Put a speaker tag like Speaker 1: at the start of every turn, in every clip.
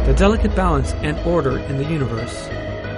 Speaker 1: the delicate balance and order in the universe.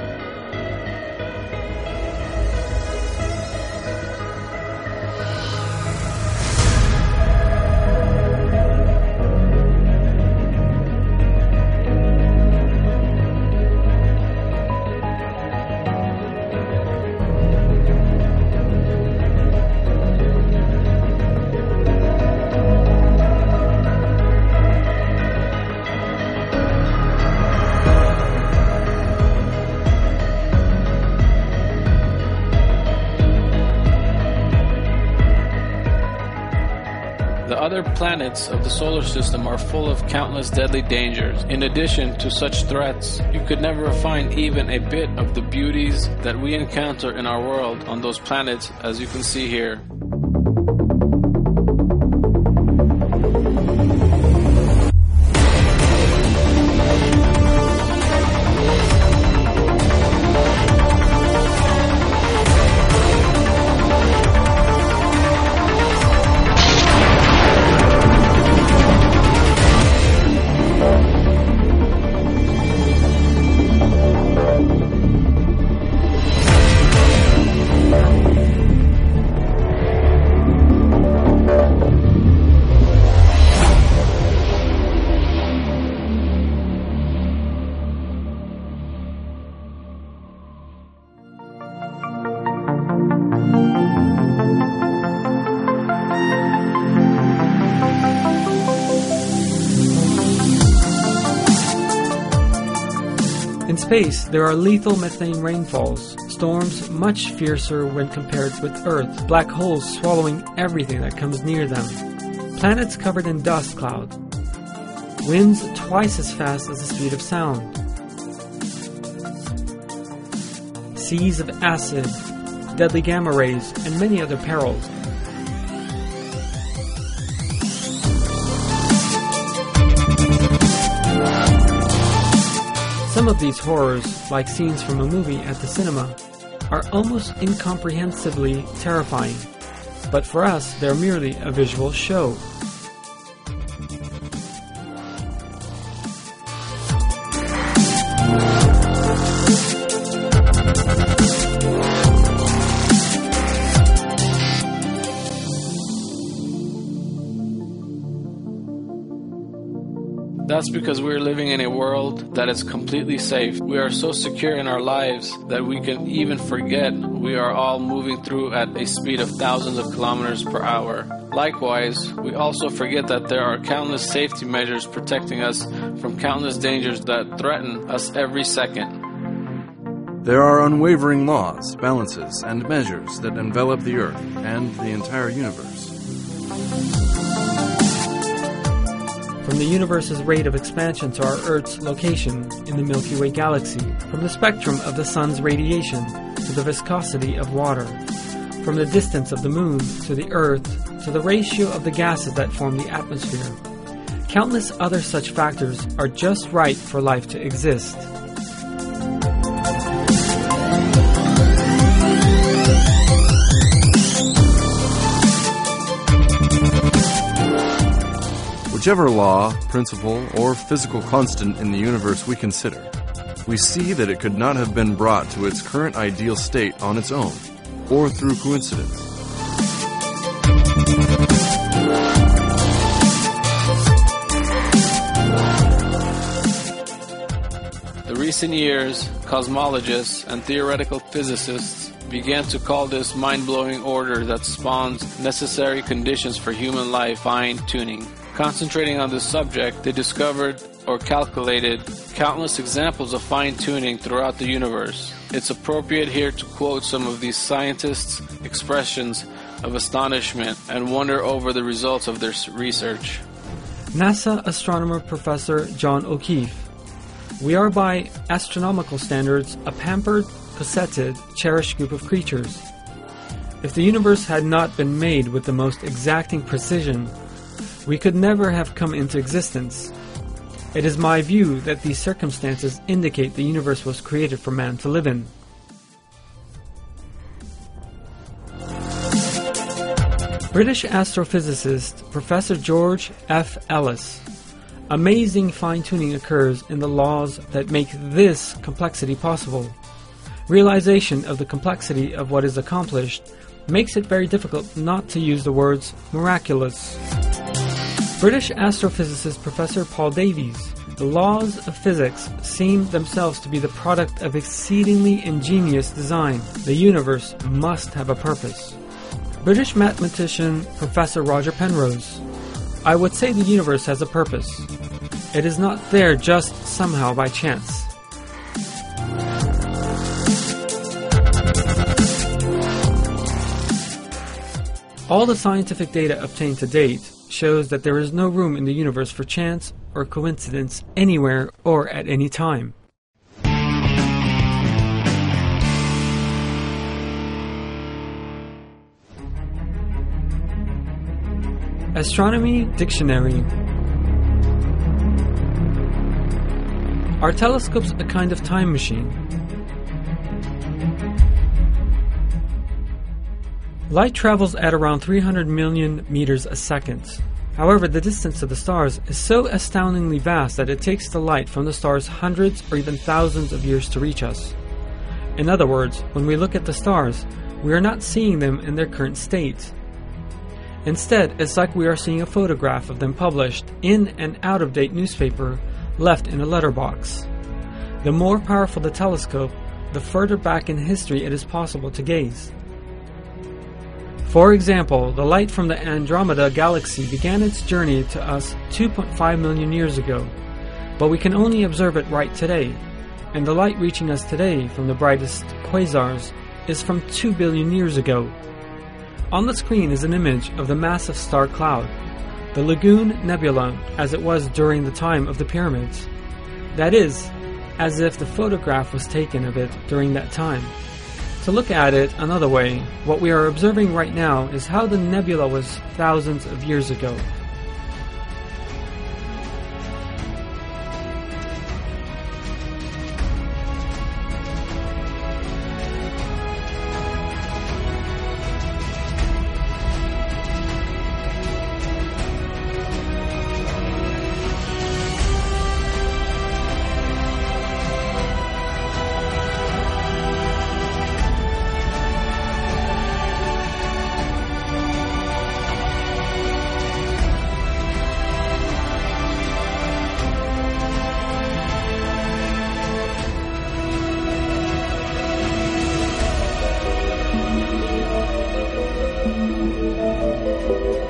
Speaker 2: The other planets of the solar system are full of countless deadly dangers. In addition to such threats, you could never find even a bit of the beauties that we encounter in our world on those planets, as you can see here.
Speaker 1: In space, there are lethal methane rainfalls, storms much fiercer when compared with Earth, black holes swallowing everything that comes near them, planets covered in dust clouds, winds twice as fast as the speed of sound, seas of acid, deadly gamma rays, and many other perils. Some of these horrors, like scenes from a movie at the cinema, are almost incomprehensibly terrifying, but for us they're merely a visual show.
Speaker 2: That's because we're living in a world that is completely safe. We are so secure in our lives that we can even forget we are all moving through at a speed of thousands of kilometers per hour. Likewise, we also forget that there are countless safety measures protecting us from countless dangers that threaten us every second.
Speaker 3: There are unwavering laws, balances, and measures that envelop the Earth and the entire universe.
Speaker 1: From the universe's rate of expansion to our Earth's location in the Milky Way galaxy, from the spectrum of the sun's radiation to the viscosity of water, from the distance of the moon to the Earth to the ratio of the gases that form the atmosphere. Countless other such factors are just right for life to exist.
Speaker 3: Whichever law, principle, or physical constant in the universe we consider, we see that it could not have been brought to its current ideal state on its own, or through coincidence.
Speaker 2: In recent years, cosmologists and theoretical physicists began to call this mind-blowing order that spawns necessary conditions for human life fine-tuning. Concentrating on this subject, they discovered or calculated countless examples of fine-tuning throughout the universe. It's appropriate here to quote some of these scientists' expressions of astonishment and wonder over the results of their research.
Speaker 1: NASA astronomer Professor John O'Keefe. We are by astronomical standards a pampered, cosseted, cherished group of creatures. If the universe had not been made with the most exacting precision, we could never have come into existence. It is my view that these circumstances indicate the universe was created for man to live in. British astrophysicist Professor George F. Ellis. Amazing fine-tuning occurs in the laws that make this complexity possible. Realization of the complexity of what is accomplished makes it very difficult not to use the words miraculous. British astrophysicist Professor Paul Davies: the laws of physics seem themselves to be the product of exceedingly ingenious design. The universe must have a purpose. British mathematician Professor Roger Penrose: I would say the universe has a purpose. It is not there just somehow by chance. All the scientific data obtained to date shows that there is no room in the universe for chance or coincidence anywhere or at any time. Astronomy Dictionary. Are telescopes a kind of time machine? Light travels at around 300 million meters a second. However, the distance to the stars is so astoundingly vast that it takes the light from the stars hundreds or even thousands of years to reach us. In other words, when we look at the stars, we are not seeing them in their current state. Instead, it's like we are seeing a photograph of them published in an out-of-date newspaper left in a letterbox. The more powerful the telescope, the further back in history it is possible to gaze. For example, the light from the Andromeda galaxy began its journey to us 2.5 million years ago, but we can only observe it right today, and the light reaching us today from the brightest quasars is from 2 billion years ago. On the screen is an image of the massive star cloud, the Lagoon Nebula, as it was during the time of the pyramids. That is, as if the photograph was taken of it during that time. To look at it another way, what we are observing right now is how the nebula was thousands of years ago.